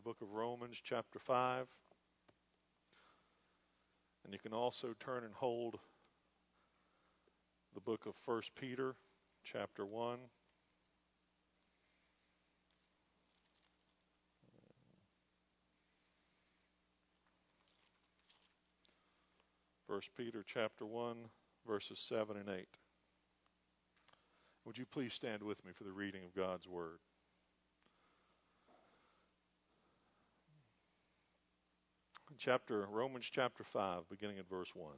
book of Romans, chapter 5. And you can also turn and hold the book of 1 Peter, chapter 1. 1 Peter chapter 1, verses 7 and 8. Would you please stand with me for the reading of God's Word? Romans chapter 5, beginning at verse 1.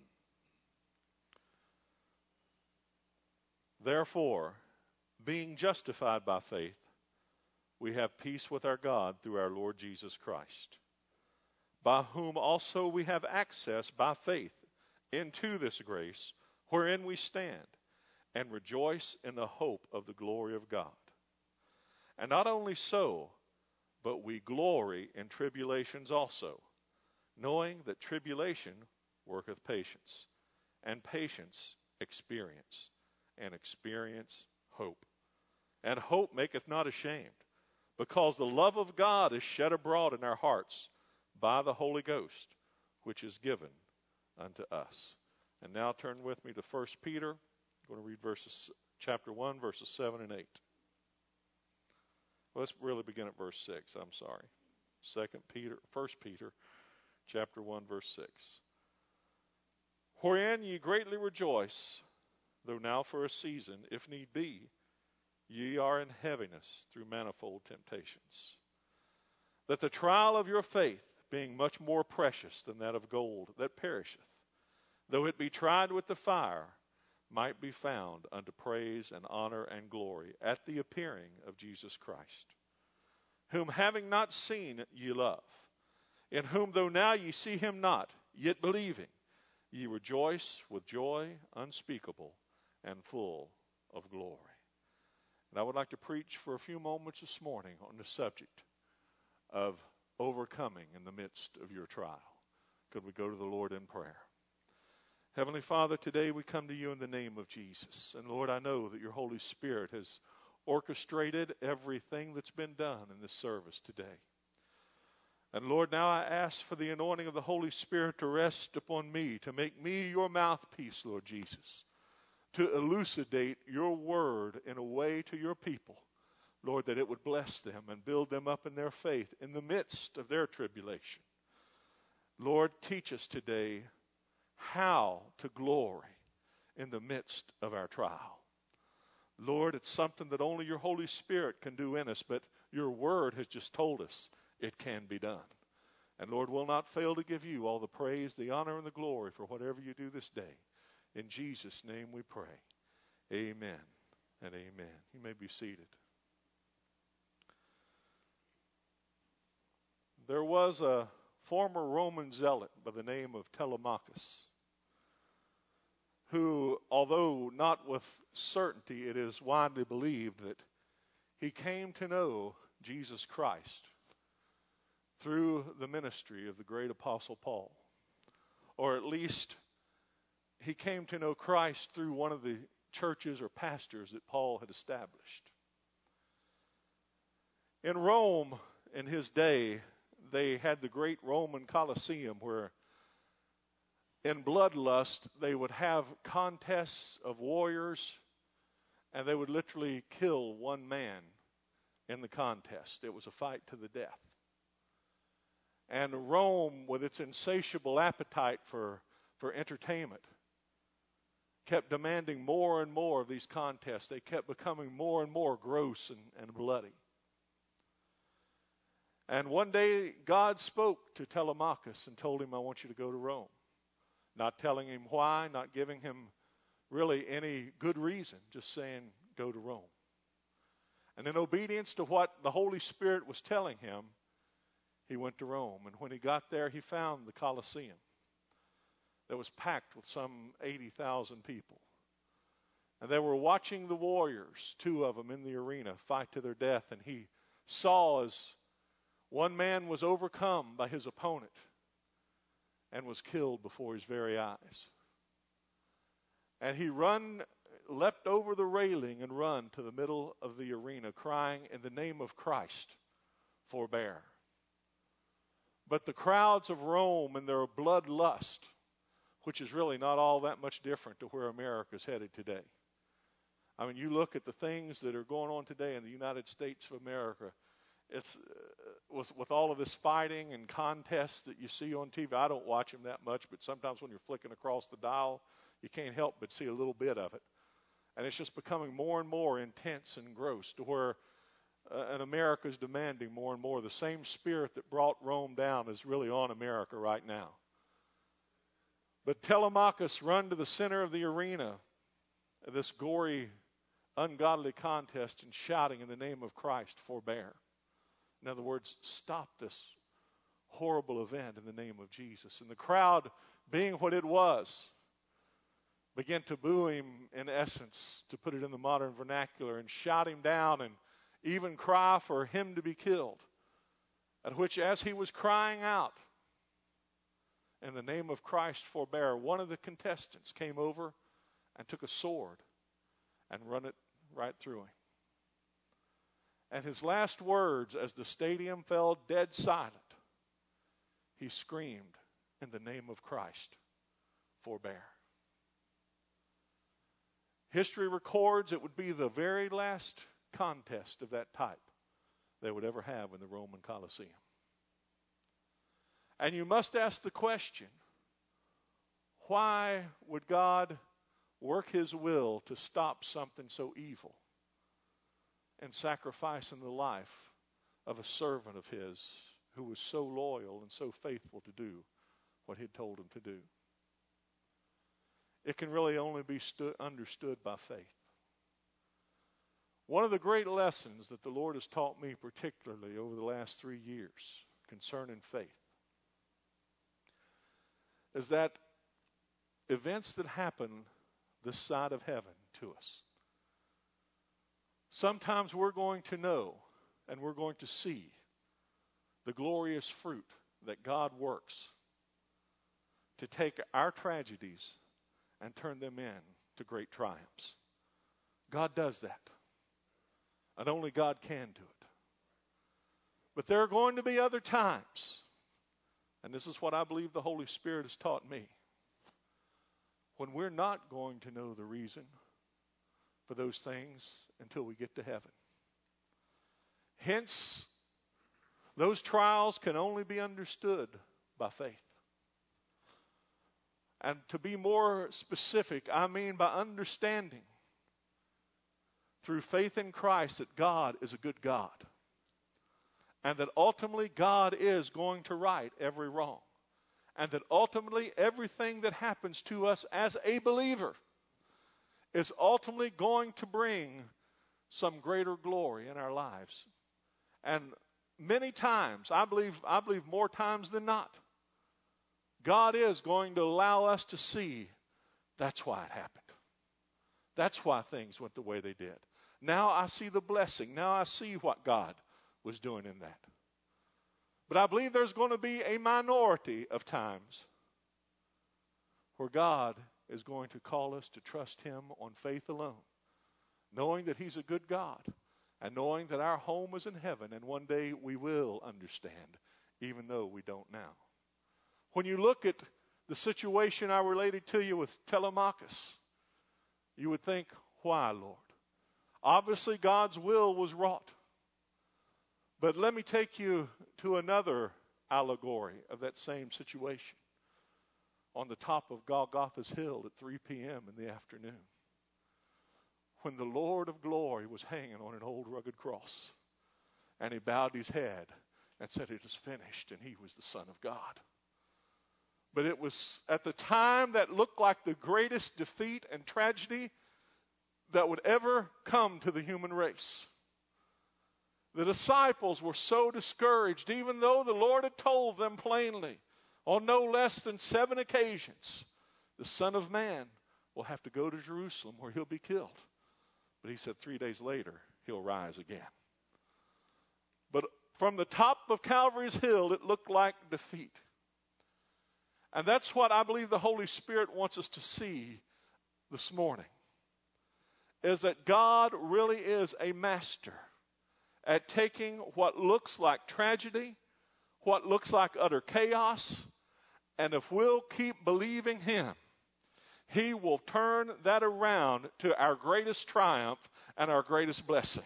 Therefore, being justified by faith, we have peace with our God through our Lord Jesus Christ, by whom also we have access by faith into this grace wherein we stand, and rejoice in the hope of the glory of God. And not only so, but we glory in tribulations also, knowing that tribulation worketh patience, and patience experience, and experience hope. And hope maketh not ashamed, because the love of God is shed abroad in our hearts by the Holy Ghost, which is given unto us. And now turn with me to 1 Peter. I'm going to read chapter 1, verses 7 and 8. Well, let's really begin at verse 6. I'm sorry. 1 Peter, chapter 1, verse 6. Wherein ye greatly rejoice, though now for a season, if need be, ye are in heaviness through manifold temptations, that the trial of your faith, being much more precious than that of gold that perisheth, though it be tried with the fire, might be found unto praise and honor and glory at the appearing of Jesus Christ, whom having not seen ye love, in whom though now ye see him not, yet believing, ye rejoice with joy unspeakable and full of glory. And I would like to preach for a few moments this morning on the subject of overcoming in the midst of your trial. Could we go to the Lord in prayer? Heavenly Father, today we come to you in the name of Jesus. And Lord, I know that your Holy Spirit has orchestrated everything that's been done in this service today. And Lord, now I ask for the anointing of the Holy Spirit to rest upon me, to make me your mouthpiece, Lord Jesus, to elucidate your word in a way to your people, Lord, that it would bless them and build them up in their faith in the midst of their tribulation. Lord, teach us today how to glory in the midst of our trial. Lord, it's something that only your Holy Spirit can do in us, but your word has just told us it can be done. And Lord, we'll not fail to give you all the praise, the honor, and the glory for whatever you do this day. In Jesus' name we pray. Amen and amen. You may be seated. There was a former Roman zealot by the name of Telemachus, who, although not with certainty, it is widely believed that he came to know Jesus Christ through the ministry of the great apostle Paul. Or at least he came to know Christ through one of the churches or pastors that Paul had established. In Rome, in his day, they had the great Roman Colosseum where in bloodlust they would have contests of warriors, and they would literally kill one man in the contest. It was a fight to the death. And Rome, with its insatiable appetite for entertainment, kept demanding more and more of these contests. They kept becoming more and more gross and bloody. And one day, God spoke to Telemachus and told him, I want you to go to Rome. Not telling him why, not giving him really any good reason, just saying, go to Rome. And in obedience to what the Holy Spirit was telling him, he went to Rome. And when he got there, he found the Colosseum that was packed with some 80,000 people. And they were watching the warriors, two of them in the arena, fight to their death. And he saw as one man was overcome by his opponent and was killed before his very eyes. And he leapt over the railing and run to the middle of the arena, crying, in the name of Christ, forbear. But the crowds of Rome and their bloodlust, which is really not all that much different to where America's headed today. I mean, you look at the things that are going on today in the United States of America. It's with all of this fighting and contests that you see on TV. I don't watch them that much, but sometimes when you're flicking across the dial, you can't help but see a little bit of it. And it's just becoming more and more intense and gross to where and America's demanding more and more. The same spirit that brought Rome down is really on America right now. But Telemachus run to the center of the arena of this gory, ungodly contest and shouting in the name of Christ, forbear. In other words, stop this horrible event in the name of Jesus. And the crowd, being what it was, began to boo him, in essence, to put it in the modern vernacular, and shout him down and even cry for him to be killed. At which, as he was crying out, in the name of Christ, forbear, one of the contestants came over and took a sword and run it right through him. And his last words, as the stadium fell dead silent, he screamed, in the name of Christ, forbear. History records it would be the very last contest of that type they would ever have in the Roman Colosseum. And you must ask the question, why would God work His will to stop something so evil and sacrificing the life of a servant of His who was so loyal and so faithful to do what He had told him to do? It can really only be understood by faith. One of the great lessons that the Lord has taught me, particularly over the last 3 years concerning faith, is that events that happen this side of heaven to us, sometimes we're going to know and we're going to see the glorious fruit that God works to take our tragedies and turn them into great triumphs. God does that. And only God can do it. But there are going to be other times, and this is what I believe the Holy Spirit has taught me, when we're not going to know the reason for those things until we get to heaven. Hence, those trials can only be understood by faith. And to be more specific, I mean by understanding through faith in Christ that God is a good God. And that ultimately God is going to right every wrong. And that ultimately everything that happens to us as a believer is ultimately going to bring some greater glory in our lives. And many times, I believe more times than not, God is going to allow us to see that's why it happened. That's why things went the way they did. Now I see the blessing. Now I see what God was doing in that. But I believe there's going to be a minority of times where God is going to call us to trust Him on faith alone, knowing that He's a good God and knowing that our home is in heaven and one day we will understand, even though we don't now. When you look at the situation I related to you with Telemachus, you would think, why, Lord? Obviously, God's will was wrought. But let me take you to another allegory of that same situation. On the top of Golgotha's hill at 3 p.m. in the afternoon, when the Lord of glory was hanging on an old rugged cross, and He bowed His head and said, it is finished, and He was the Son of God. But it was at the time that looked like the greatest defeat and tragedy that would ever come to the human race. The disciples were so discouraged, even though the Lord had told them plainly, on no less than 7 occasions, the Son of Man will have to go to Jerusalem where He'll be killed. But He said 3 days later, He'll rise again. But from the top of Calvary's hill, it looked like defeat. And that's what I believe the Holy Spirit wants us to see this morning, is that God really is a master at taking what looks like tragedy, what looks like utter chaos. And if we'll keep believing Him, He will turn that around to our greatest triumph and our greatest blessing.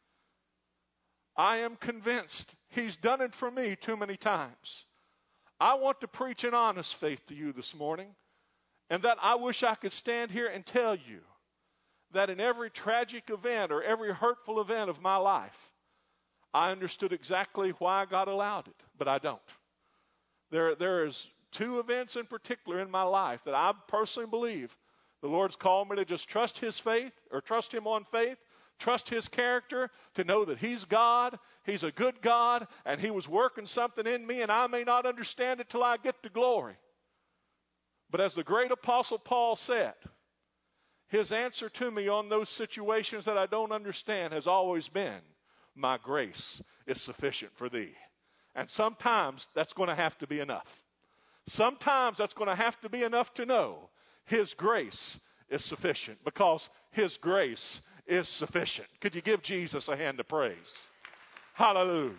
I am convinced He's done it for me too many times. I want to preach an honest faith to you this morning, and that I wish I could stand here and tell you that in every tragic event or every hurtful event of my life, I understood exactly why God allowed it, but I don't. There is two events in particular in my life that I personally believe the Lord's called me to just trust His faith, or trust Him on faith, trust His character, to know that He's God, He's a good God, and He was working something in me, and I may not understand it till I get to glory. But as the great Apostle Paul said, his answer to me on those situations that I don't understand has always been, my grace is sufficient for thee. And sometimes that's going to have to be enough. Sometimes that's going to have to be enough to know His grace is sufficient, because His grace is sufficient. Could you give Jesus a hand of praise? Hallelujah.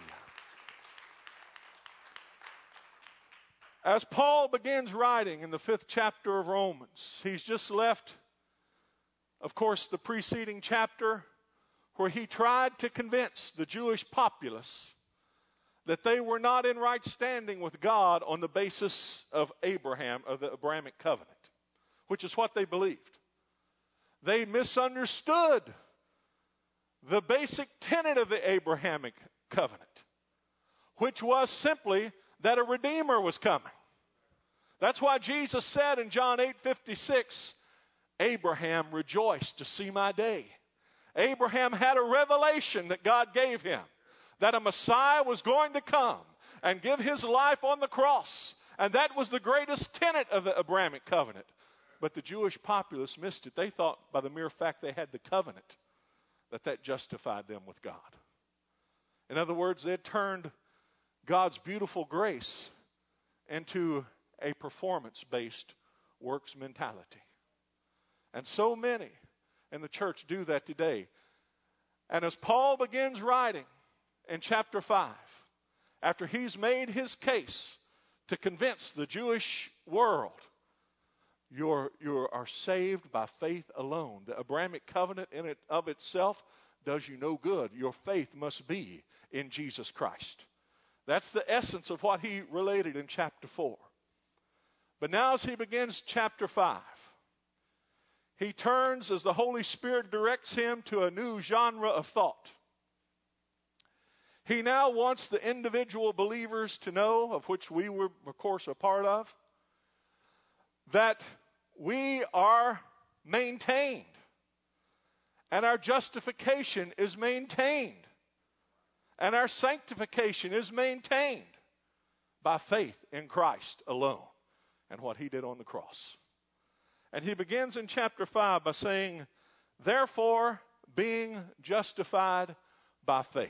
As Paul begins writing in the 5th chapter of Romans, he's just left, of course, the preceding chapter where he tried to convince the Jewish populace that they were not in right standing with God on the basis of Abraham, of the Abrahamic covenant, which is what they believed. They misunderstood the basic tenet of the Abrahamic covenant, which was simply that a Redeemer was coming. That's why Jesus said in John 8:56, Abraham rejoiced to see my day. Abraham had a revelation that God gave him, that a Messiah was going to come and give his life on the cross. And that was the greatest tenet of the Abrahamic covenant. But the Jewish populace missed it. They thought by the mere fact they had the covenant that justified them with God. In other words, they had turned God's beautiful grace into a performance-based works mentality. And so many in the church do that today. And as Paul begins writing in chapter 5, after he's made his case to convince the Jewish world, you are saved by faith alone. The Abrahamic covenant in it of itself does you no good. Your faith must be in Jesus Christ. That's the essence of what he related in chapter 4. But now as he begins chapter 5, he turns as the Holy Spirit directs him to a new genre of thought. He now wants the individual believers to know, of which we were, of course, a part of, that we are maintained and our justification is maintained and our sanctification is maintained by faith in Christ alone and what He did on the cross. And he begins in chapter 5 by saying, therefore, being justified by faith.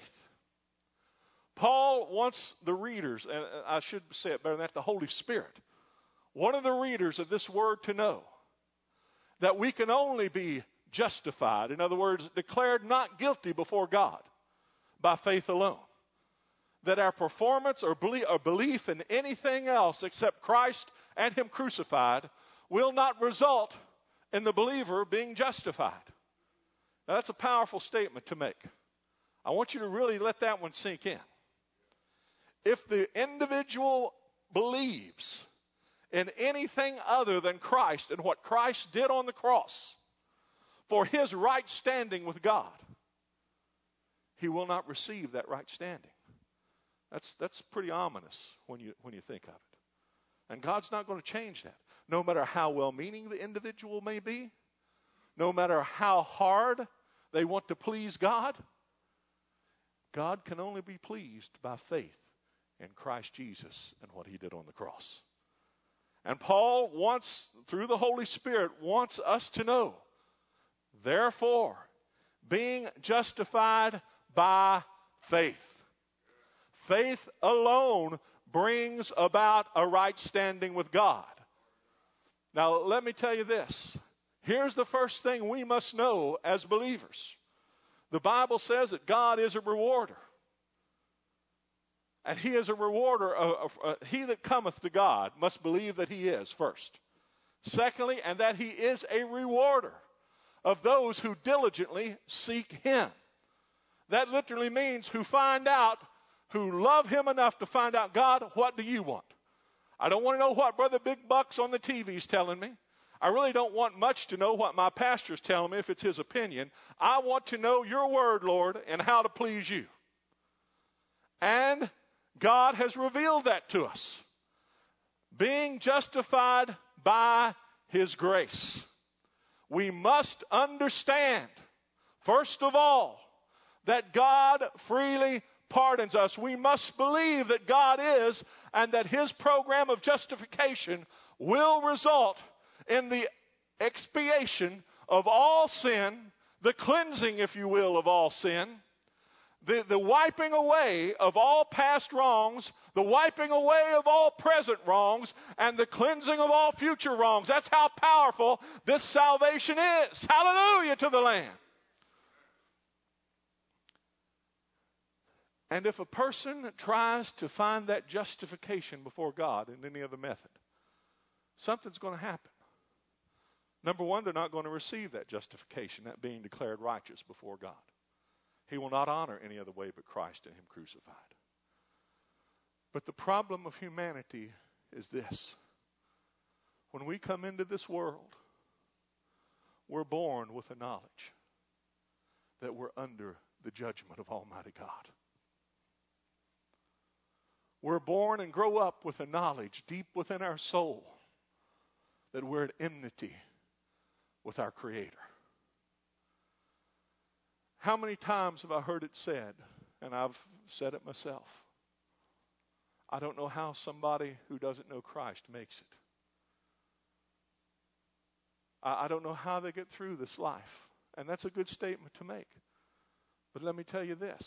Paul wants the readers, and I should say it better than that, the Holy Spirit, one of the readers of this word to know that we can only be justified, in other words, declared not guilty before God by faith alone. That our performance or belief in anything else except Christ and Him crucified will not result in the believer being justified. Now, that's a powerful statement to make. I want you to really let that one sink in. If the individual believes in anything other than Christ and what Christ did on the cross for his right standing with God, he will not receive that right standing. That's pretty ominous when you think of it. And God's not going to change that. No matter how well-meaning the individual may be, no matter how hard they want to please God, God can only be pleased by faith in Christ Jesus and what He did on the cross. And Paul wants, through the Holy Spirit, wants us to know, therefore, being justified by faith. Faith alone brings about a right standing with God. Now, let me tell you this. Here's the first thing we must know as believers. The Bible says that God is a rewarder. And he is a rewarder. He that cometh to God must believe that he is first. Secondly, and that he is a rewarder of those who diligently seek him. That literally means who love him enough to find out, God, what do you want? I don't want to know what Brother Big Bucks on the TV is telling me. I really don't want much to know what my pastor's telling me if it's his opinion. I want to know your word, Lord, and how to please you. And God has revealed that to us. Being justified by his grace. We must understand, first of all, that God freely pardons us. We must believe that God is, and that his program of justification will result in the expiation of all sin, the cleansing, if you will, of all sin, the wiping away of all past wrongs, the wiping away of all present wrongs, and the cleansing of all future wrongs. That's how powerful this salvation is. Hallelujah to the Lamb. And if a person tries to find that justification before God in any other method, something's going to happen. Number one, they're not going to receive that justification, that being declared righteous before God. He will not honor any other way but Christ and him crucified. But the problem of humanity is this. When we come into this world, we're born with a knowledge that we're under the judgment of Almighty God. We're born and grow up with a knowledge deep within our soul that we're at enmity with our Creator. How many times have I heard it said, and I've said it myself, I don't know how somebody who doesn't know Christ makes it. I don't know how they get through this life. And that's a good statement to make. But let me tell you this.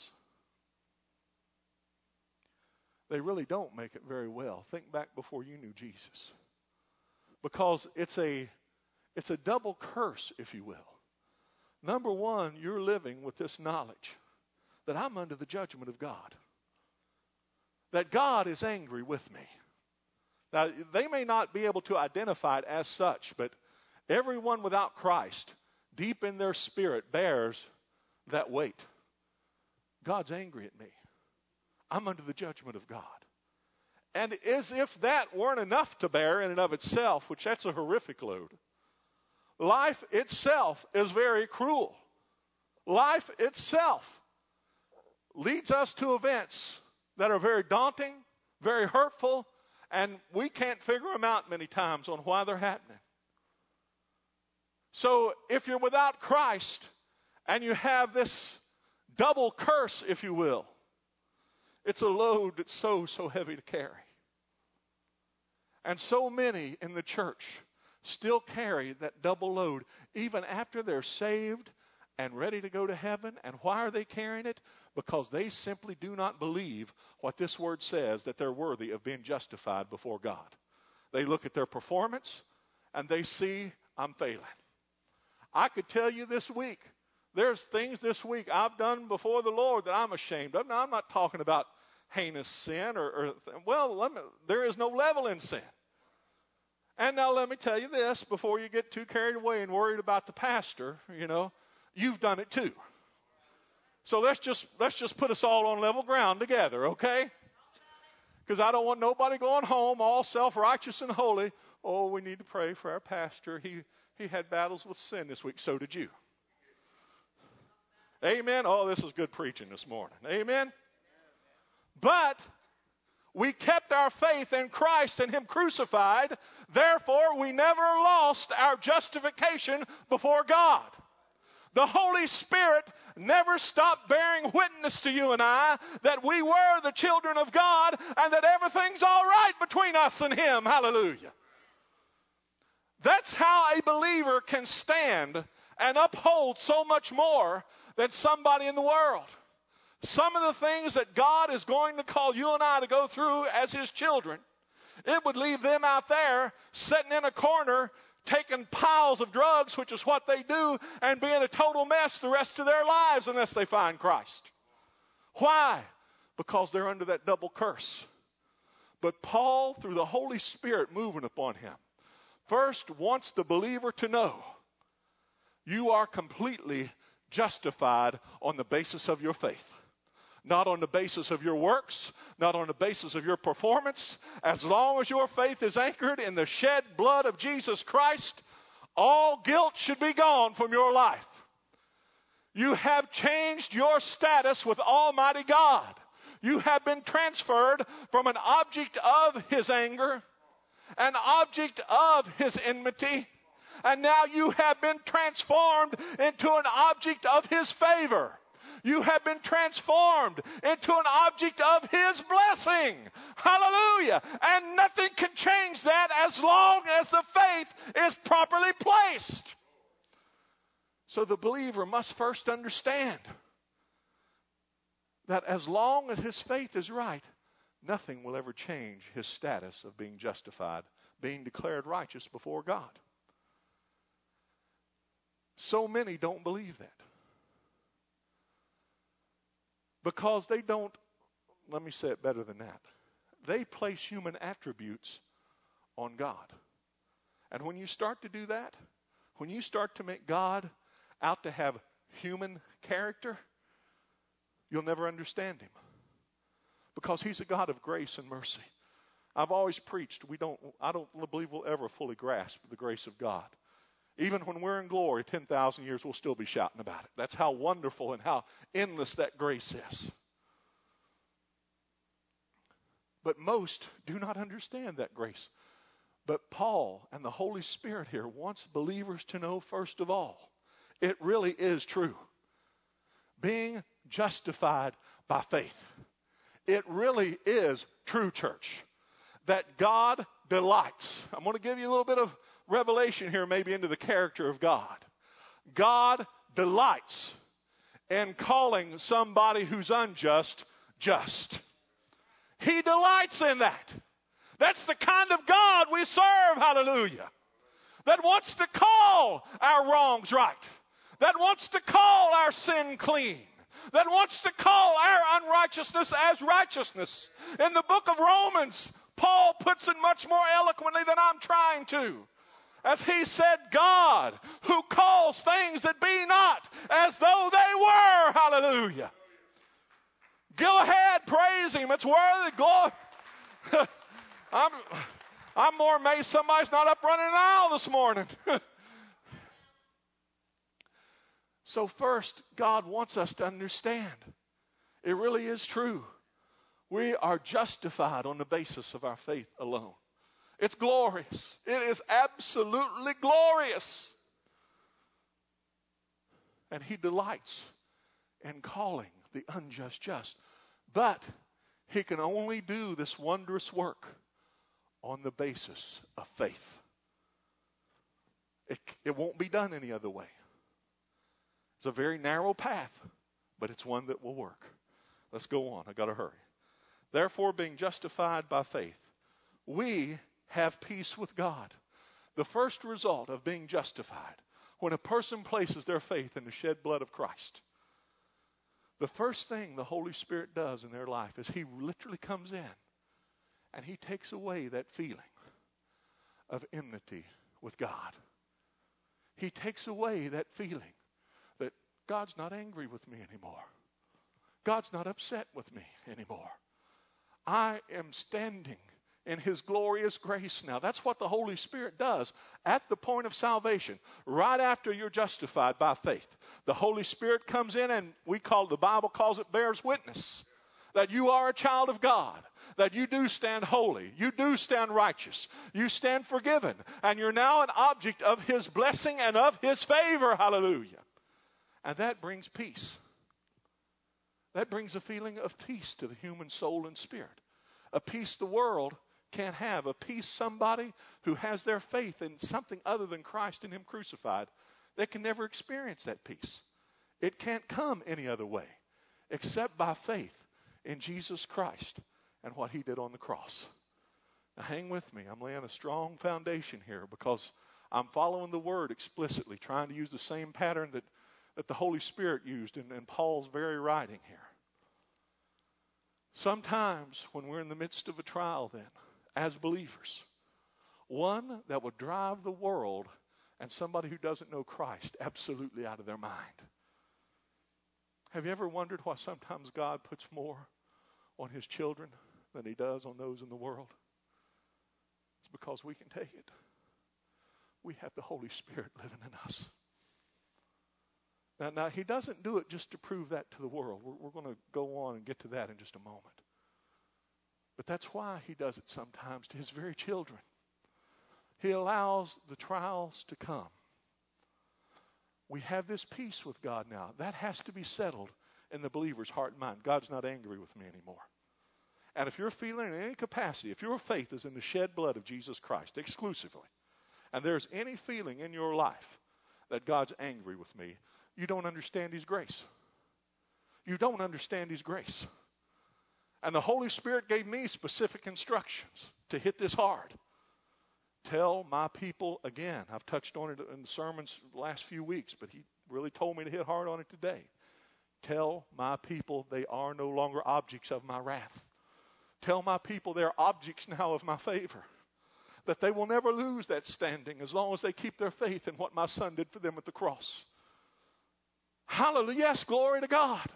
They really don't make it very well. Think back before you knew Jesus. Because it's a double curse, if you will. Number one, you're living with this knowledge that I'm under the judgment of God. That God is angry with me. Now, they may not be able to identify it as such, but everyone without Christ, deep in their spirit, bears that weight. God's angry at me. I'm under the judgment of God. And as if that weren't enough to bear in and of itself, which that's a horrific load, life itself is very cruel. Life itself leads us to events that are very daunting, very hurtful, and we can't figure them out many times on why they're happening. So if you're without Christ and you have this double curse, if you will, it's a load that's so heavy to carry. And so many in the church still carry that double load even after they're saved and ready to go to heaven. And why are they carrying it? Because they simply do not believe what this word says, that they're worthy of being justified before God. They look at their performance and they see, I'm failing. I could tell you this week, there's things this week I've done before the Lord that I'm ashamed of. Now, I'm not talking about heinous sin there is no level in sin. And now let me tell you this, before you get too carried away and worried about the pastor, you've done it too. So let's just put us all on level ground together, okay? Because I don't want nobody going home all self-righteous and holy. Oh, we need to pray for our pastor. He had battles with sin this week. So did you. Amen. Oh, this is good preaching this morning. Amen. But we kept our faith in Christ and him crucified. Therefore, we never lost our justification before God. The Holy Spirit never stopped bearing witness to you and I that we were the children of God and that everything's all right between us and him. Hallelujah. That's how a believer can stand and uphold so much more than somebody in the world. Some of the things that God is going to call you and I to go through as his children, it would leave them out there sitting in a corner taking piles of drugs, which is what they do, and being a total mess the rest of their lives unless they find Christ. Why? because they're under that double curse. But Paul, through the Holy Spirit moving upon him, first wants the believer to know you are completely justified on the basis of your faith. Not on the basis of your works, not on the basis of your performance. As long as your faith is anchored in the shed blood of Jesus Christ, all guilt should be gone from your life. You have changed your status with Almighty God. You have been transferred from an object of His anger, an object of His enmity, and now you have been transformed into an object of His favor. You have been transformed into an object of His blessing. Hallelujah. And nothing can change that as long as the faith is properly placed. So the believer must first understand that as long as his faith is right, nothing will ever change his status of being justified, being declared righteous before God. So many don't believe that. Because they don't, let me say it better than that. They place human attributes on God. And when you start to do that, when you start to make God out to have human character, you'll never understand Him. Because He's a God of grace and mercy. I've always preached, I don't believe we'll ever fully grasp the grace of God. Even when we're in glory, 10,000 years, we'll still be shouting about it. That's how wonderful and how endless that grace is. But most do not understand that grace. But Paul and the Holy Spirit here wants believers to know, first of all, it really is true. Being justified by faith. It really is true, church. That God delights. I'm going to give you a little bit of revelation here, maybe into the character of God. God delights in calling somebody who's unjust, just. He delights in that. That's the kind of God we serve, hallelujah. That wants to call our wrongs right. That wants to call our sin clean. That wants to call our unrighteousness as righteousness. In the book of Romans, Paul puts it much more eloquently than I'm trying to. As he said, God, who calls things that be not as though they were. Hallelujah. Go ahead, praise Him. It's worthy. Glory. I'm more amazed somebody's not up running an aisle this morning. So first, God wants us to understand. It really is true. We are justified on the basis of our faith alone. It's glorious. It is absolutely glorious. And He delights in calling the unjust just. But He can only do this wondrous work on the basis of faith. It won't be done any other way. It's a very narrow path, but it's one that will work. Let's go on. I've got to hurry. Therefore, being justified by faith, we have peace with God. The first result of being justified, when a person places their faith in the shed blood of Christ, the first thing the Holy Spirit does in their life is He literally comes in and He takes away that feeling of enmity with God. He takes away that feeling that God's not angry with me anymore. God's not upset with me anymore. I am standing in His glorious grace now. That's what the Holy Spirit does at the point of salvation. Right after you're justified by faith, the Holy Spirit comes in and the Bible calls it bears witness that you are a child of God, that you do stand holy, you do stand righteous, you stand forgiven, and you're now an object of His blessing and of His favor. Hallelujah. And that brings peace. That brings a feeling of peace to the human soul and spirit. A peace the world can't have. A peace somebody who has their faith in something other than Christ and Him crucified, they can never experience that peace. It can't come any other way except by faith in Jesus Christ and what He did on the cross. Now hang with me. I'm laying a strong foundation here because I'm following the Word explicitly, trying to use the same pattern that the Holy Spirit used in Paul's very writing here. Sometimes when we're in the midst of a trial then, as believers, one that will drive the world and somebody who doesn't know Christ absolutely out of their mind. Have you ever wondered why sometimes God puts more on His children than He does on those in the world? It's because we can take it. We have the Holy Spirit living in us. Now, He doesn't do it just to prove that to the world. We're going to go on and get to that in just a moment. But that's why He does it sometimes to His very children. He allows the trials to come. We have this peace with God now. That has to be settled in the believer's heart and mind. God's not angry with me anymore. And if you're feeling in any capacity, if your faith is in the shed blood of Jesus Christ exclusively, and there's any feeling in your life that God's angry with me, you don't understand His grace. You don't understand His grace. And the Holy Spirit gave me specific instructions to hit this hard. Tell my people again. I've touched on it in the sermons the last few weeks, but He really told me to hit hard on it today. Tell my people they are no longer objects of my wrath. Tell my people they are objects now of my favor. That they will never lose that standing as long as they keep their faith in what my Son did for them at the cross. Hallelujah. Yes, glory to God.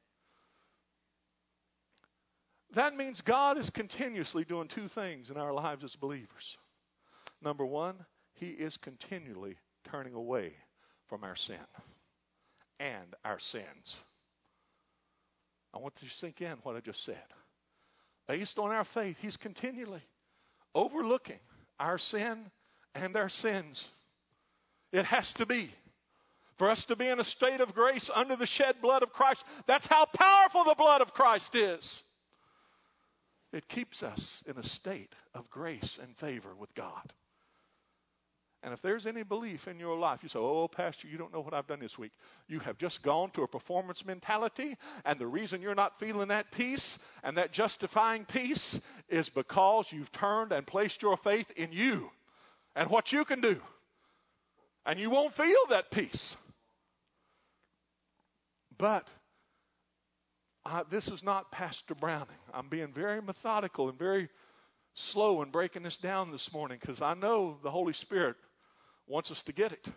That means God is continuously doing two things in our lives as believers. Number one, He is continually turning away from our sin and our sins. I want you to sink in what I just said. Based on our faith, He's continually overlooking our sin and our sins. It has to be. For us to be in a state of grace under the shed blood of Christ, that's how powerful the blood of Christ is. It keeps us in a state of grace and favor with God. And if there's any belief in your life, you say, oh, Pastor, you don't know what I've done this week. You have just gone to a performance mentality, and the reason you're not feeling that peace and that justifying peace is because you've turned and placed your faith in you and what you can do. And you won't feel that peace. But this is not Pastor Browning. I'm being very methodical and very slow in breaking this down this morning because I know the Holy Spirit wants us to get it.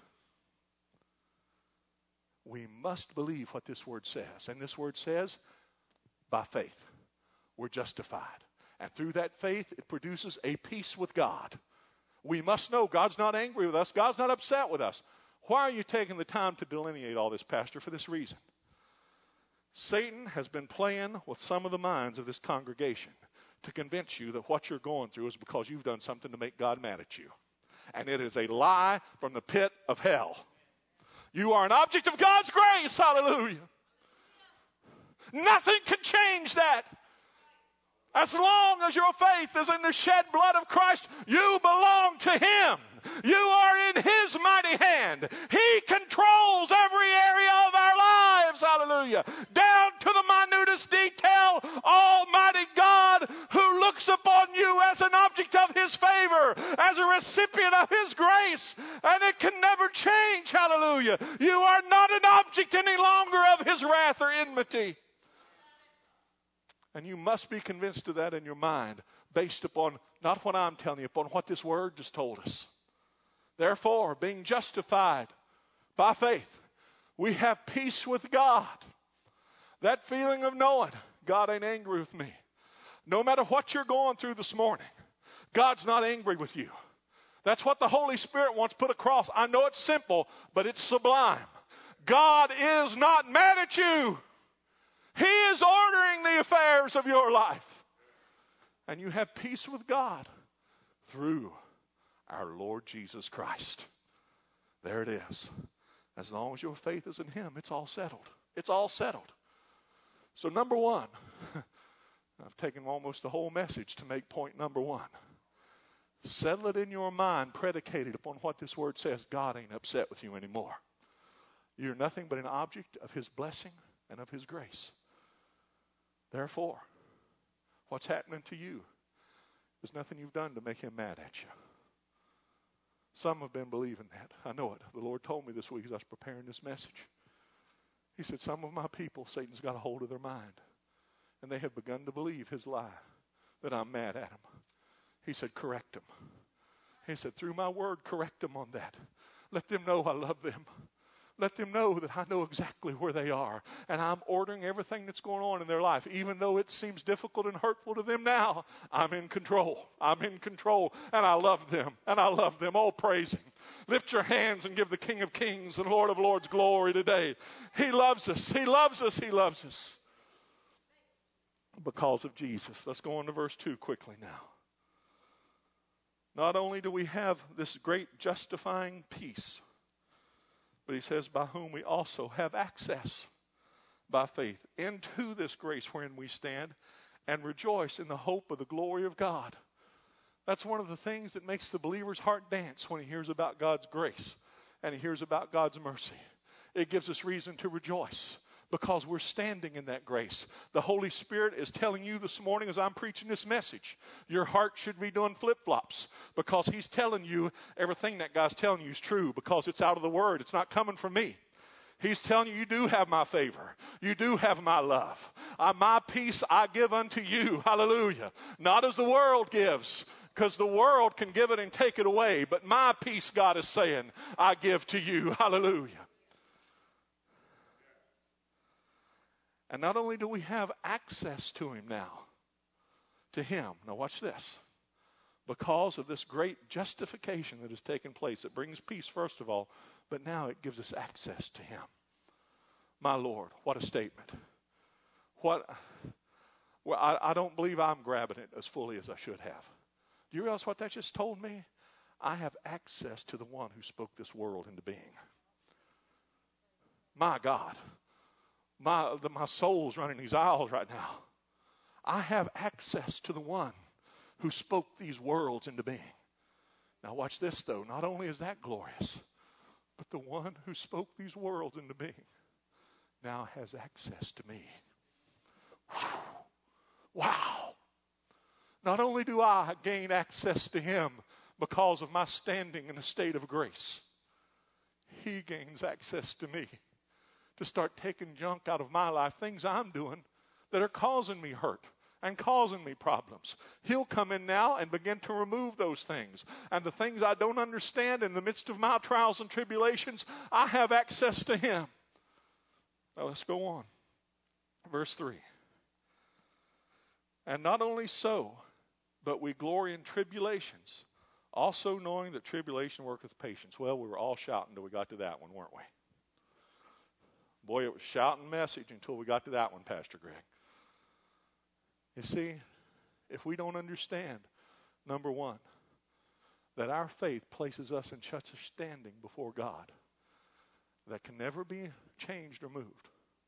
We must believe what this word says. And this word says, by faith, we're justified. And through that faith, it produces a peace with God. We must know God's not angry with us. God's not upset with us. Why are you taking the time to delineate all this, Pastor? For this reason. Satan has been playing with some of the minds of this congregation to convince you that what you're going through is because you've done something to make God mad at you. And it is a lie from the pit of hell. You are an object of God's grace. Hallelujah. Nothing can change that. As long as your faith is in the shed blood of Christ, you belong to Him. You are in His mighty hand. He controls every area of our lives. Hallelujah. Down to the minutest detail, Almighty God, who looks upon you as an object of His favor, as a recipient of His grace, and it can never change. Hallelujah. You are not an object any longer of His wrath or enmity. And you must be convinced of that in your mind, based upon not what I'm telling you, upon what this word just told us. Therefore, being justified by faith, we have peace with God. That feeling of knowing God ain't angry with me. No matter what you're going through this morning, God's not angry with you. That's what the Holy Spirit wants put across. I know it's simple, but it's sublime. God is not mad at you. He is ordering the affairs of your life. And you have peace with God through our Lord Jesus Christ. There it is. As long as your faith is in Him, it's all settled. It's all settled. So number one, I've taken almost the whole message to make point number one. Settle it in your mind, predicated upon what this word says. God ain't upset with you anymore. You're nothing but an object of His blessing and of His grace. Therefore, what's happening to you is nothing you've done to make Him mad at you. Some have been believing that. I know it. The Lord told me this week as I was preparing this message. He said, some of my people, Satan's got a hold of their mind. and they have begun to believe his lie that I'm mad at him. He said, correct them. He said, through my word, correct them on that. Let them know I love them. Let them know that I know exactly where they are. And I'm ordering everything that's going on in their life. Even though it seems difficult and hurtful to them now, I'm in control. I'm in control. And I love them. And I love them. Oh, praise him. Lift your hands and give the King of Kings and Lord of Lords glory today. He loves us. He loves us. He loves us. Because of Jesus. Let's go on to verse 2 quickly now. Not only do we have this great justifying peace, but he says, by whom we also have access by faith into this grace wherein we stand and rejoice in the hope of the glory of God. That's one of the things that makes the believer's heart dance when he hears about God's grace and he hears about God's mercy. It gives us reason to rejoice because we're standing in that grace. The Holy Spirit is telling you this morning as I'm preaching this message, your heart should be doing flip-flops because he's telling you everything that guy's telling you is true because it's out of the Word. It's not coming from me. He's telling you, you do have my favor. You do have my love. My peace I give unto you. Hallelujah. Not as the world gives, because the world can give it and take it away. But my peace, God is saying, I give to you. Hallelujah. And not only do we have access to him now, to him. Now watch this. Because of this great justification that has taken place, it brings peace first of all, but now it gives us access to him. My Lord, what a statement. Well, I don't believe I'm grabbing it as fully as I should have. Do you realize what that just told me? I have access to the one who spoke this world into being. My God. My soul's running these aisles right now. I have access to the one who spoke these worlds into being. Now watch this though. Not only is that glorious, but the one who spoke these worlds into being now has access to me. Wow. Not only do I gain access to him because of my standing in a state of grace, he gains access to me to start taking junk out of my life, things I'm doing that are causing me hurt and causing me problems. He'll come in now and begin to remove those things. And the things I don't understand in the midst of my trials and tribulations, I have access to him. Now let's go on. Verse 3. And not only so, but we glory in tribulations, also knowing that tribulation worketh patience. Well, we were all shouting till we got to that one, weren't we? Boy, it was shouting message until we got to that one, Pastor Greg. You see, if we don't understand, number one, that our faith places us in such a standing before God that can never be changed or moved,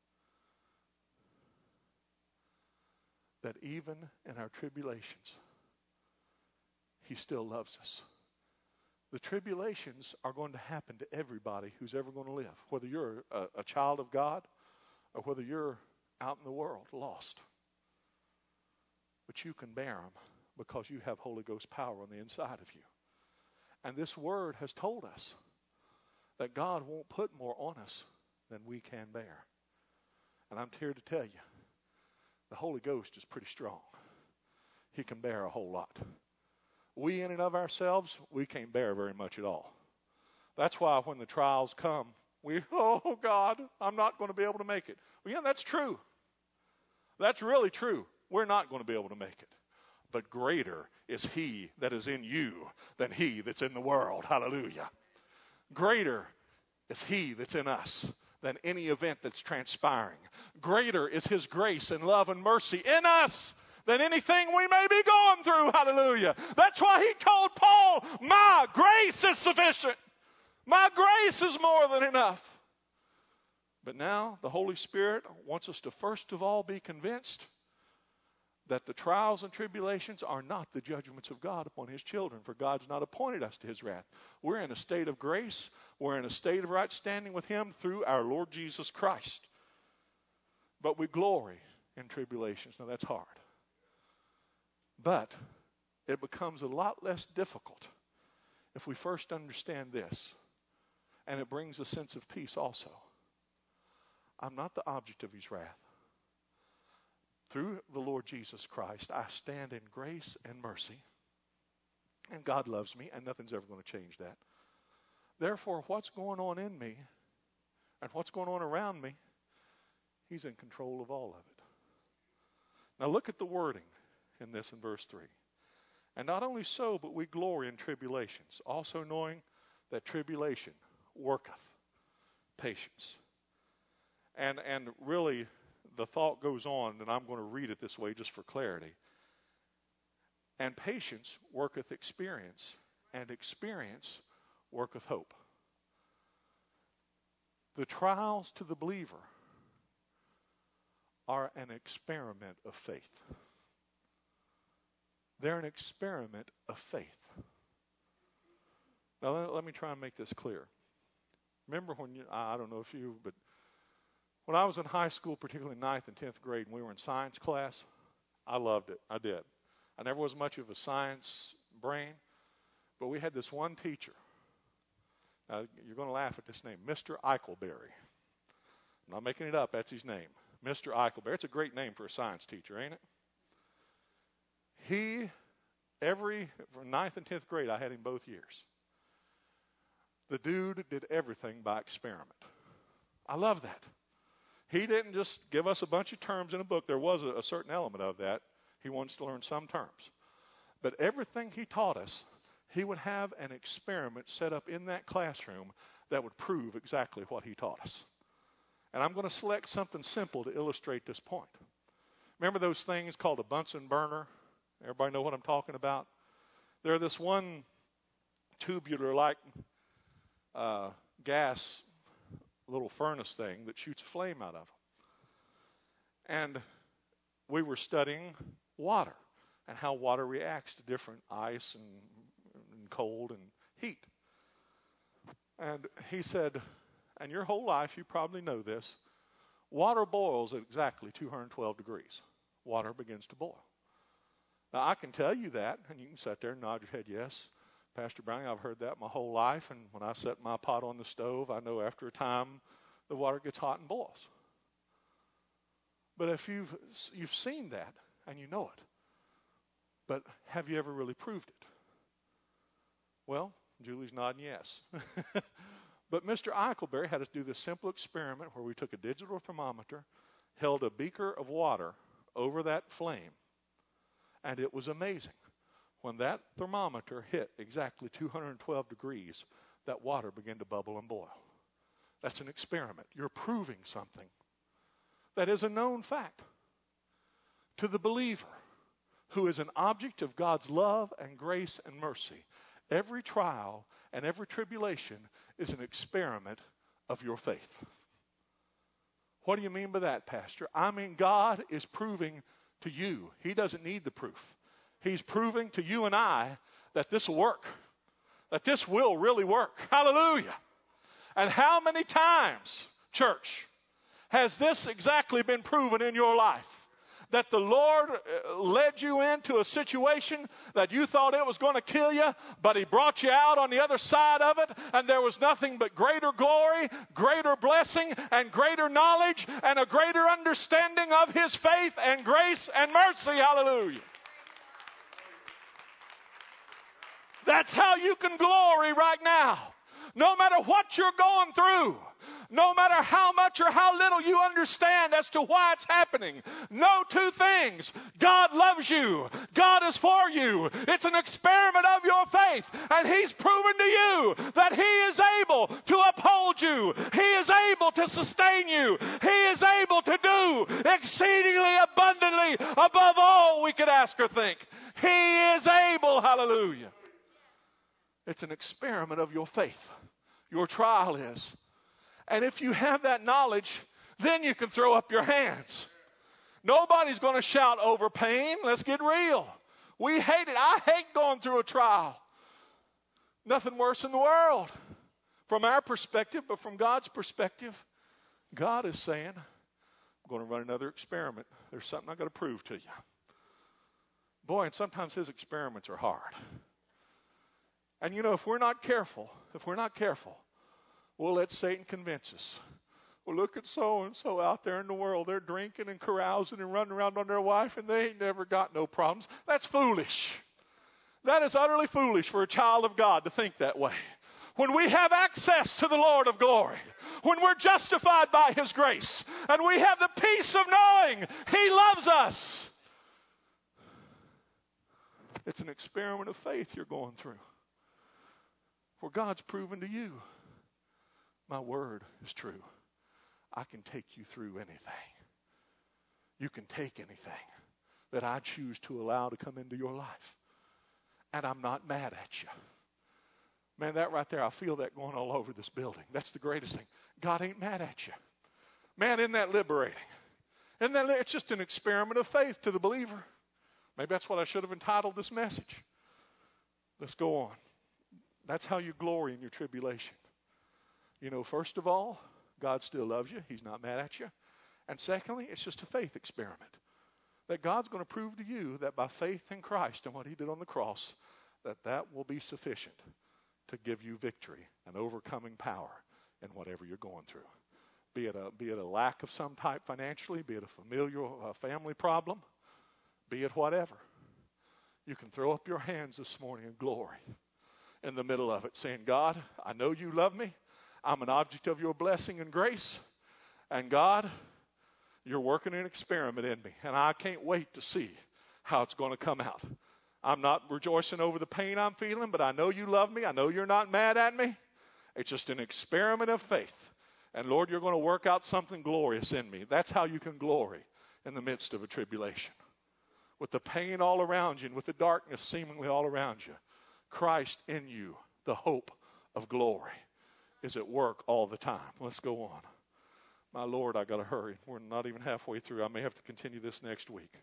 that even in our tribulations, he still loves us. The tribulations are going to happen to everybody who's ever going to live, whether you're a child of God or whether you're out in the world lost. But you can bear them because you have Holy Ghost power on the inside of you. And this word has told us that God won't put more on us than we can bear. And I'm here to tell you, the Holy Ghost is pretty strong. He can bear a whole lot. We in and of ourselves, we can't bear very much at all. That's why when the trials come, oh God, I'm not going to be able to make it. Well, yeah, that's true. That's really true. We're not going to be able to make it. But greater is he that is in you than he that's in the world. Hallelujah. Greater is he that's in us than any event that's transpiring. Greater is his grace and love and mercy in us than anything we may be going through. Hallelujah. That's why he told Paul, my grace is sufficient. My grace is more than enough. But now the Holy Spirit wants us to first of all be convinced that the trials and tribulations are not the judgments of God upon his children, for God's not appointed us to his wrath. We're in a state of grace. We're in a state of right standing with him through our Lord Jesus Christ. But we glory in tribulations. Now that's hard. But it becomes a lot less difficult if we first understand this. And it brings a sense of peace also. I'm not the object of his wrath. through the Lord Jesus Christ, I stand in grace and mercy. And God loves me, and nothing's ever going to change that. Therefore, what's going on in me and what's going on around me, He's in control of all of it. Now look at the wording in this in verse 3. And not only so, but we glory in tribulations, also knowing that tribulation worketh patience. And really, the thought goes on, and I'm going to read it this way just for clarity. And patience worketh experience, and experience worketh hope. The trials to the believer are an experiment of faith. They're an experiment of faith. Now, let me try and make this clear. Remember when I don't know if you, but when I was in high school, particularly 9th and 10th grade, and we were in science class, I loved it. I did. I never was much of a science brain, but we had this one teacher. Now, you're going to laugh at this name, Mr. Eichelberry. I'm not making it up. That's his name, Mr. Eichelberry. It's a great name for a science teacher, ain't it? From 9th and 10th grade, I had him both years. The dude did everything by experiment. I love that. He didn't just give us a bunch of terms in a book. There was a certain element of that. He wants to learn some terms. But everything he taught us, he would have an experiment set up in that classroom that would prove exactly what he taught us. And I'm going to select something simple to illustrate this point. Remember those things called a Bunsen burner? Everybody know what I'm talking about? They're this one tubular-like gas little furnace thing that shoots flame out of them. And we were studying water and how water reacts to different ice and cold and heat. And he said, and your whole life, you probably know this, water boils at exactly 212 degrees. Water begins to boil. Now, I can tell you that, and you can sit there and nod your head, yes. Pastor Browning, I've heard that my whole life, and when I set my pot on the stove, I know after a time the water gets hot and boils. But if you've seen that, and you know it, but have you ever really proved it? Well, Julie's nodding yes. But Mr. Eichelberry had us do this simple experiment where we took a digital thermometer, held a beaker of water over that flame, and it was amazing. When that thermometer hit exactly 212 degrees, that water began to bubble and boil. That's an experiment. You're proving something that is a known fact. To the believer, who is an object of God's love and grace and mercy, every trial and every tribulation is an experiment of your faith. What do you mean by that, Pastor? I mean, God is proving to you. He doesn't need the proof. He's proving to you and I that this will work, that this will really work. Hallelujah. And how many times, church, has this exactly been proven in your life? That the Lord led you into a situation that you thought it was going to kill you, but He brought you out on the other side of it, and there was nothing but greater glory, greater blessing, and greater knowledge, and a greater understanding of His faith and grace and mercy. Hallelujah. That's how you can glory right now. No matter what you're going through, no matter how much or how little you understand as to why it's happening, know two things. God loves you. God is for you. It's an experiment of your faith. And He's proven to you that He is able to uphold you. He is able to sustain you. He is able to do exceedingly abundantly above all we could ask or think. He is able. Hallelujah. It's an experiment of your faith. Your trial is. And if you have that knowledge, then you can throw up your hands. Nobody's going to shout over pain. Let's get real. We hate it. I hate going through a trial. Nothing worse in the world. From our perspective, but from God's perspective, God is saying, I'm going to run another experiment. There's something I've got to prove to you. Boy, and sometimes His experiments are hard. And you know, if we're not careful, we'll let Satan convince us Well, look at so-and-so out there in the world. They're drinking and carousing and running around on their wife, and they ain't never got no problems. That's foolish. That is utterly foolish for a child of God to think that way. When we have access to the Lord of glory, when we're justified by His grace, and we have the peace of knowing He loves us, it's an experiment of faith you're going through, where God's proven to you, my word is true. I can take you through anything. You can take anything that I choose to allow to come into your life. And I'm not mad at you. Man, that right there, I feel that going all over this building. That's the greatest thing. God ain't mad at you. Man, isn't that liberating? It's just an experiment of faith to the believer. Maybe that's what I should have entitled this message. Let's go on. That's how you glory in your tribulation. You know, first of all, God still loves you. He's not mad at you. And secondly, it's just a faith experiment. That God's going to prove to you that by faith in Christ and what He did on the cross, that will be sufficient to give you victory and overcoming power in whatever you're going through. Be it a lack of some type financially, be it a familial family problem, be it whatever. You can throw up your hands this morning in glory in the middle of it, saying, God, I know you love me. I'm an object of your blessing and grace. And God, you're working an experiment in me. And I can't wait to see how it's going to come out. I'm not rejoicing over the pain I'm feeling, but I know you love me. I know you're not mad at me. It's just an experiment of faith. And Lord, you're going to work out something glorious in me. That's how you can glory in the midst of a tribulation. With the pain all around you and with the darkness seemingly all around you, Christ in you, the hope of glory, is at work all the time. Let's go on. My Lord, I got to hurry. We're not even halfway through. I may have to continue this next week.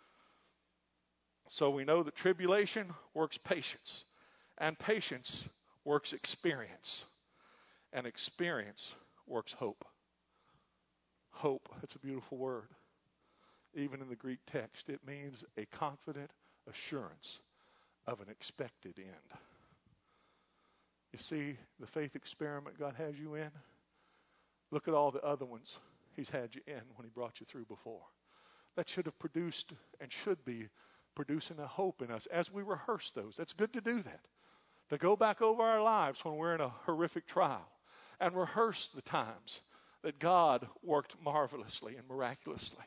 So we know that tribulation works patience, and patience works experience, and experience works hope. Hope, that's a beautiful word. Even in the Greek text, it means a confident assurance of an expected end. You see, the faith experiment God has you in, look at all the other ones He's had you in when He brought you through before. That should have produced and should be producing a hope in us as we rehearse those. That's good to do that. To go back over our lives when we're in a horrific trial and rehearse the times that God worked marvelously and miraculously.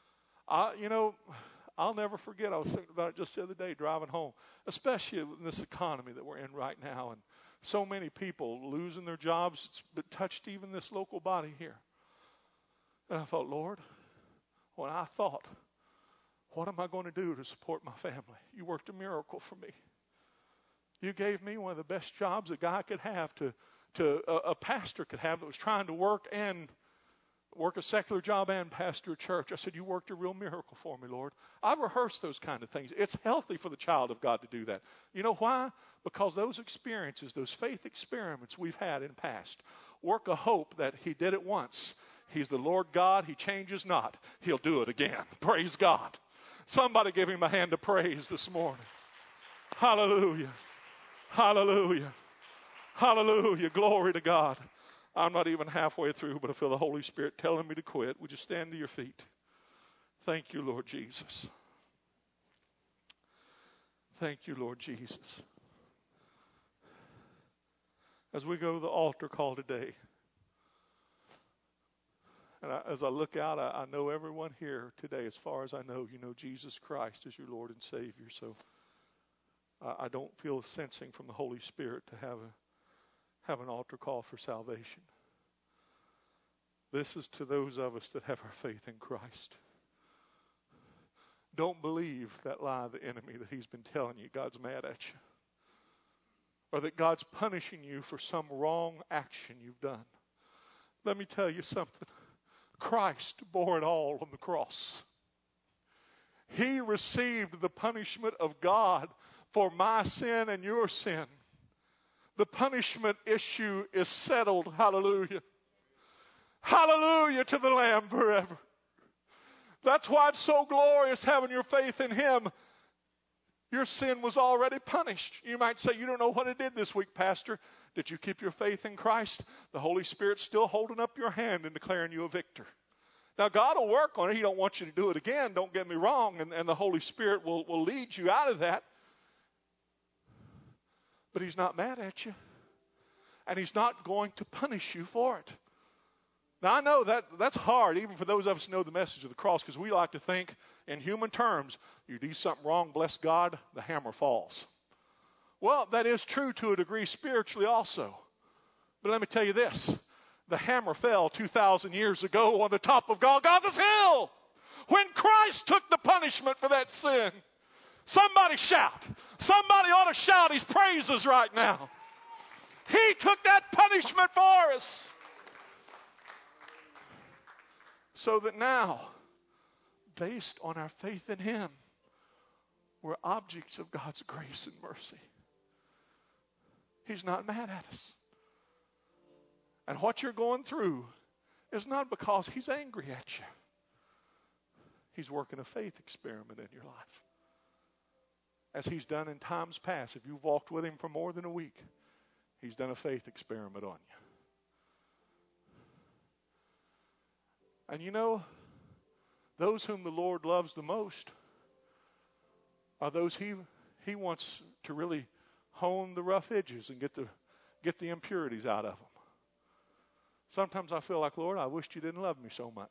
I'll never forget, I was thinking about it just the other day driving home, especially in this economy that we're in right now, and so many people losing their jobs. It's touched even this local body here. And I thought, Lord, when I thought, what am I going to do to support my family? You worked a miracle for me. You gave me one of the best jobs a guy could have, a pastor could have, that was trying to work a secular job and pastor a church. I said, you worked a real miracle for me, Lord. I've rehearsed those kind of things. It's healthy for the child of God to do that. You know why? Because those experiences, those faith experiments we've had in past, work a hope that He did it once. He's the Lord God. He changes not. He'll do it again. Praise God. Somebody give Him a hand of praise this morning. Hallelujah. Hallelujah. Hallelujah. Glory to God. I'm not even halfway through, but I feel the Holy Spirit telling me to quit. Would you stand to your feet? Thank you, Lord Jesus. Thank you, Lord Jesus. As we go to the altar call today, and as I look out, I know everyone here today, as far as I know, you know Jesus Christ as your Lord and Savior. So I don't feel a sensing from the Holy Spirit to have an altar call for salvation. This is to those of us that have our faith in Christ. Don't believe that lie of the enemy that he's been telling you God's mad at you, or that God's punishing you for some wrong action you've done. Let me tell you something. Christ bore it all on the cross. He received the punishment of God for my sin and your sin. The punishment issue is settled. Hallelujah. Hallelujah to the Lamb forever. That's why it's so glorious having your faith in Him. Your sin was already punished. You might say, you don't know what it did this week, Pastor. Did you keep your faith in Christ? The Holy Spirit's still holding up your hand and declaring you a victor. Now, God will work on it. He don't want you to do it again. Don't get me wrong. And the Holy Spirit will lead you out of that. But He's not mad at you. And He's not going to punish you for it. Now, I know that's hard, even for those of us who know the message of the cross, because we like to think in human terms, you do something wrong, bless God, the hammer falls. Well, that is true to a degree spiritually also. But let me tell you this. The hammer fell 2,000 years ago on the top of Golgotha's hill when Christ took the punishment for that sin. Somebody shout. Somebody ought to shout His praises right now. He took that punishment for us. So that now, based on our faith in Him, we're objects of God's grace and mercy. He's not mad at us. And what you're going through is not because He's angry at you. He's working a faith experiment in your life. As He's done in times past. If you've walked with Him for more than a week, He's done a faith experiment on you. And you know, those whom the Lord loves the most are those He wants to really hone the rough edges and get the impurities out of them. Sometimes I feel like, Lord, I wished You didn't love me so much.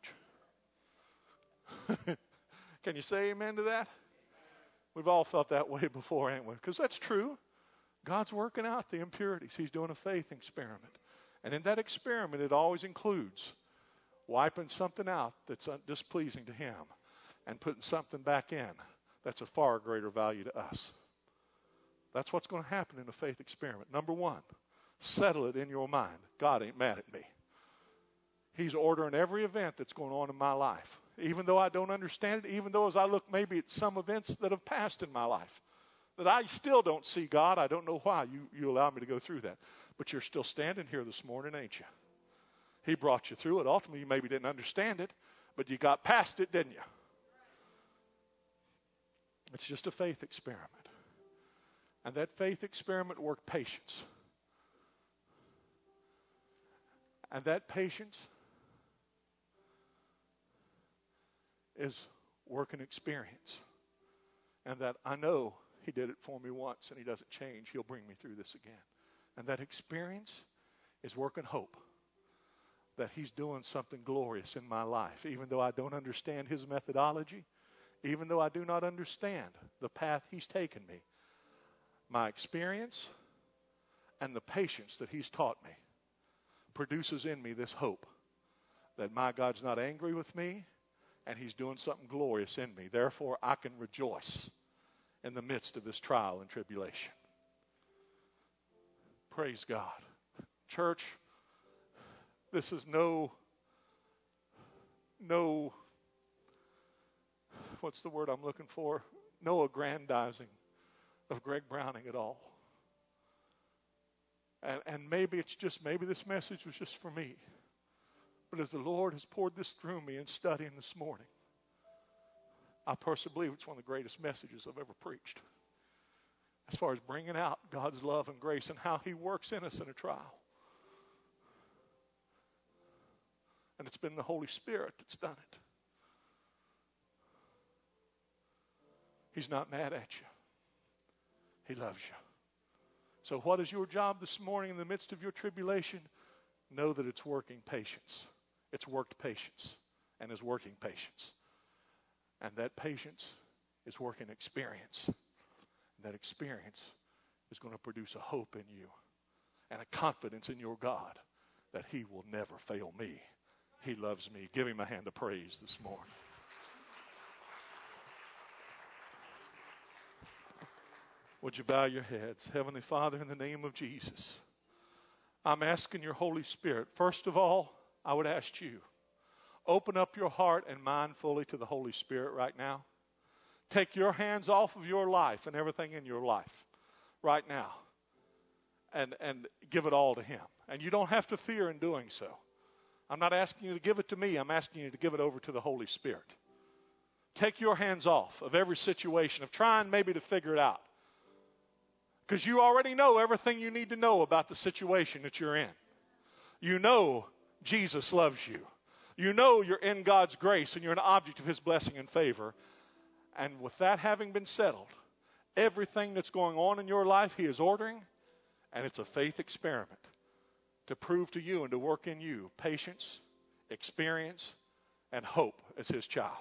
Can you say amen to that? We've all felt that way before, ain't we? Because that's true. God's working out the impurities. He's doing a faith experiment. And in that experiment, it always includes wiping something out that's displeasing to Him and putting something back in that's of far greater value to us. That's what's going to happen in a faith experiment. Number one, settle it in your mind. God ain't mad at me. He's ordering every event that's going on in my life. Even though I don't understand it, even though as I look maybe at some events that have passed in my life, that I still don't see God. I don't know why you allow me to go through that. But you're still standing here this morning, ain't you? He brought you through it. Ultimately, you maybe didn't understand it, but you got past it, didn't you? It's just a faith experiment. And that faith experiment worked patience. And that patience is working experience. And that I know He did it for me once and He doesn't change. He'll bring me through this again. And that experience is working hope. That He's doing something glorious in my life. Even though I don't understand His methodology, even though I do not understand the path He's taken me, my experience and the patience that He's taught me produces in me this hope that my God's not angry with me and He's doing something glorious in me. Therefore, I can rejoice in the midst of this trial and tribulation. Praise God. Church, this is no, what's the word I'm looking for? No aggrandizing of Greg Browning at all. And maybe this message was just for me. But as the Lord has poured this through me in studying this morning, I personally believe it's one of the greatest messages I've ever preached. As far as bringing out God's love and grace and how He works in us in a trial. And it's been the Holy Spirit that's done it. He's not mad at you. He loves you. So what is your job this morning in the midst of your tribulation? Know that it's working patience. It's worked patience and is working patience. And that patience is working experience. And that experience is going to produce a hope in you and a confidence in your God that He will never fail me. He loves me. Give Him a hand of praise this morning. Would you bow your heads? Heavenly Father, in the name of Jesus, I'm asking your Holy Spirit, first of all, I would ask you, open up your heart and mind fully to the Holy Spirit right now. Take your hands off of your life and everything in your life right now and give it all to Him. And you don't have to fear in doing so. I'm not asking you to give it to me. I'm asking you to give it over to the Holy Spirit. take your hands off of every situation of trying maybe to figure it out. Because you already know everything you need to know about the situation that you're in. You know Jesus loves you. You know you're in God's grace and you're an object of His blessing and favor. And with that having been settled, everything that's going on in your life He is ordering, and it's a faith experiment to prove to you and to work in you patience, experience, and hope as His child.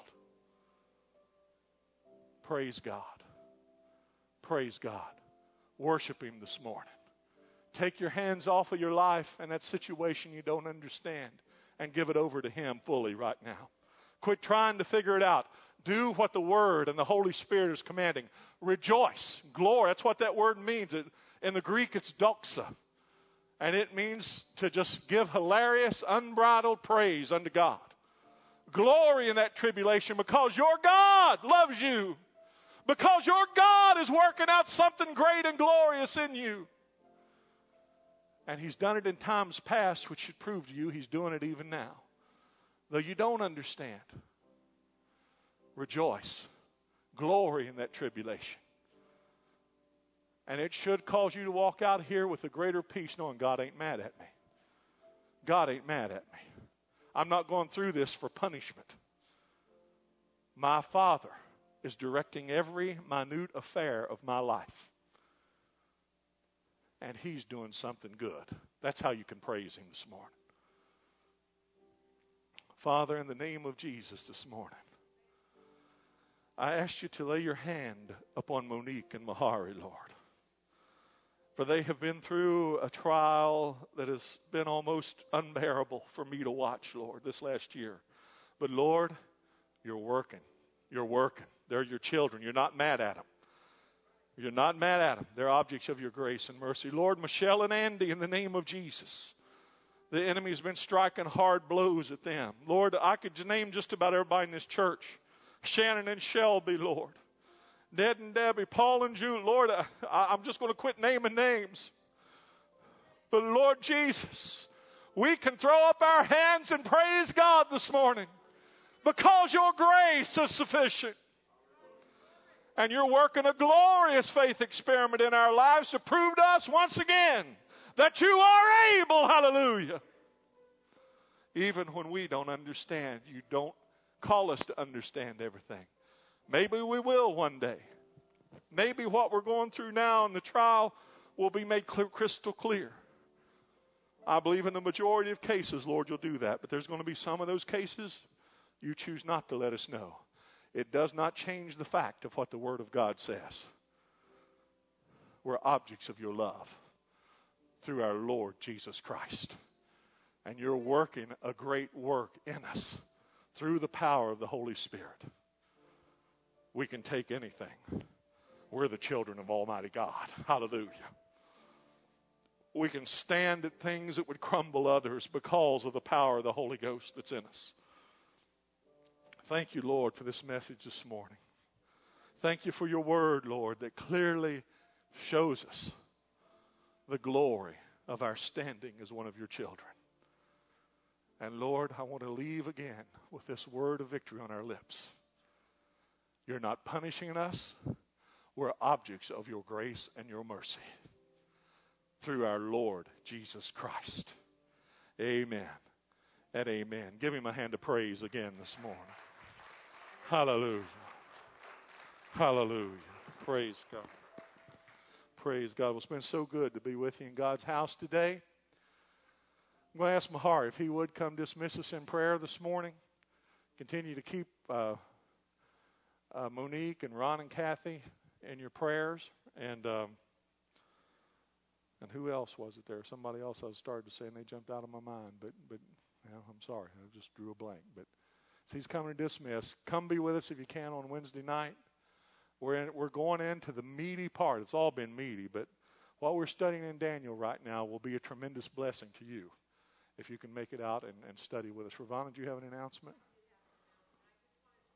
Praise God. Praise God. Worship Him this morning. Take your hands off of your life and that situation you don't understand and give it over to Him fully right now. Quit trying to figure it out. Do what the Word and the Holy Spirit is commanding. Rejoice. Glory. That's what that word means. In the Greek, it's doxa. And it means to just give hilarious, unbridled praise unto God. Glory in that tribulation because your God loves you. Because your God is working out something great and glorious in you. And He's done it in times past, which should prove to you He's doing it even now. Though you don't understand, rejoice. Glory in that tribulation. And it should cause you to walk out here with a greater peace knowing God ain't mad at me. God ain't mad at me. I'm not going through this for punishment. My Father is directing every minute affair of my life. And He's doing something good. That's how you can praise Him this morning. Father, in the name of Jesus this morning, I ask you to lay your hand upon Monique and Mahari, Lord. For they have been through a trial that has been almost unbearable for me to watch, Lord, this last year. But Lord, you're working. You're working. They're your children. You're not mad at them. You're not mad at them. They're objects of your grace and mercy. Lord, Michelle and Andy, in the name of Jesus, the enemy's been striking hard blows at them. Lord, I could name just about everybody in this church. Shannon and Shelby, Lord. Ned and Debbie, Paul and Jude. Lord, I'm just going to quit naming names. But Lord Jesus, we can throw up our hands and praise God this morning because your grace is sufficient. And you're working a glorious faith experiment in our lives to prove to us once again that you are able. Hallelujah. Even when we don't understand, you don't call us to understand everything. Maybe we will one day. Maybe what we're going through now in the trial will be made crystal clear. I believe in the majority of cases, Lord, you'll do that. But there's going to be some of those cases you choose not to let us know. It does not change the fact of what the Word of God says. We're objects of your love through our Lord Jesus Christ. And you're working a great work in us through the power of the Holy Spirit. We can take anything. We're the children of Almighty God. Hallelujah. We can stand at things that would crumble others because of the power of the Holy Ghost that's in us. Thank you, Lord, for this message this morning. Thank you for your word, Lord, that clearly shows us the glory of our standing as one of your children. And Lord, I want to leave again with this word of victory on our lips. You're not punishing us. We're objects of your grace and your mercy through our Lord Jesus Christ. Amen and amen. Give him a hand of praise again this morning. Hallelujah. Hallelujah. Praise God. Praise God. Well, it's been so good to be with you in God's house today. I'm going to ask Mahar if he would come dismiss us in prayer this morning. Continue to keep Monique and Ron and Kathy in your prayers. And who else was it there? Somebody else I started to say and they jumped out of my mind. But well, I'm sorry. I just drew a blank. But so he's coming to dismiss. Come be with us if you can on Wednesday night. We're going into the meaty part. It's all been meaty, but what we're studying in Daniel right now will be a tremendous blessing to you if you can make it out and study with us. Ravana, do you have an announcement?